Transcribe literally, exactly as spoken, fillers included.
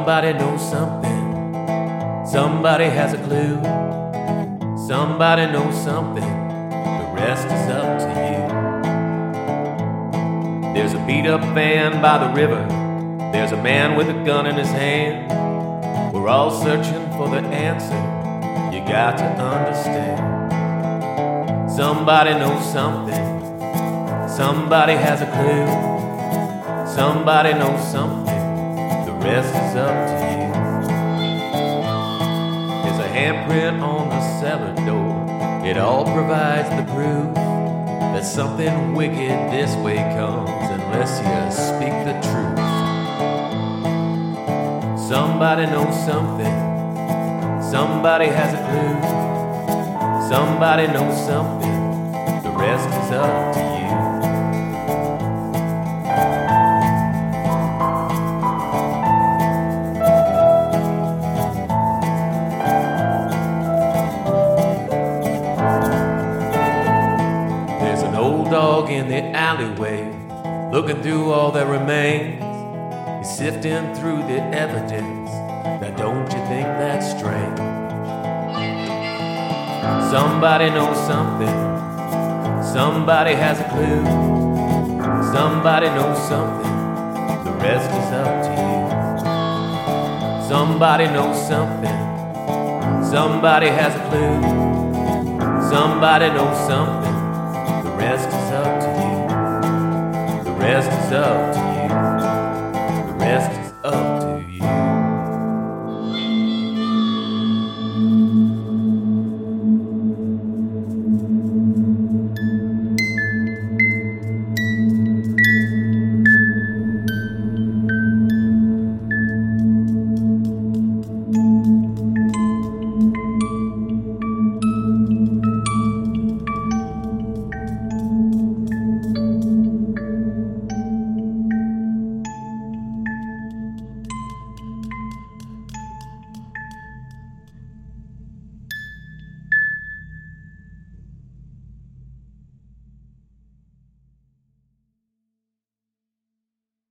Somebody knows something. Somebody has a clue. Somebody knows something. The rest is up to you. There's a beat-up van by the river. There's a man with a gun in his hand. We're all searching for the answer. You got to understand. Somebody knows something. Somebody has a clue. Somebody knows something. The rest is up to you. There's a handprint on the cellar door. It all provides the proof that something wicked this way comes unless you speak the truth. Somebody knows something. Somebody has a clue. Somebody knows something. The rest is up to you. There's an old dog in the alleyway, looking through all that remains. He's sifting through the evidence. Now don't you think that's strange? Somebody knows something. Somebody has a clue. Somebody knows something. The rest is up to you. Somebody knows something. Somebody has a clue. Somebody knows something. The rest is up to you. The rest is up to you. The rest is